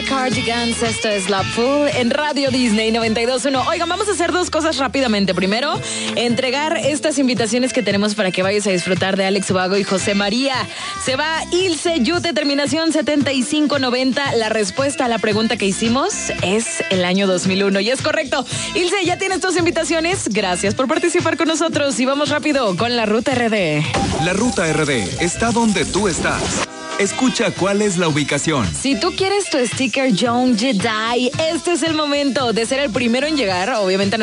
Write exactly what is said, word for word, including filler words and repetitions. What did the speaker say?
Cardigans, esto es Loveful en Radio Disney noventa y dos punto uno. Oigan, vamos a hacer dos cosas rápidamente. Primero, entregar estas invitaciones que tenemos para que vayas a disfrutar de Alex Ubago y José María. Se va Ilse Yute, terminación setenta y cinco noventa. La respuesta a la pregunta que hicimos es el año dos mil uno. Y es correcto. Ilse, ya tienes tus invitaciones. Gracias por participar con nosotros. Y vamos rápido con la Ruta R D. La Ruta R D está donde tú estás. Escucha cuál es la ubicación. Si tú quieres tu sticker Young Jedi, este es el momento de ser el primero en llegar, obviamente.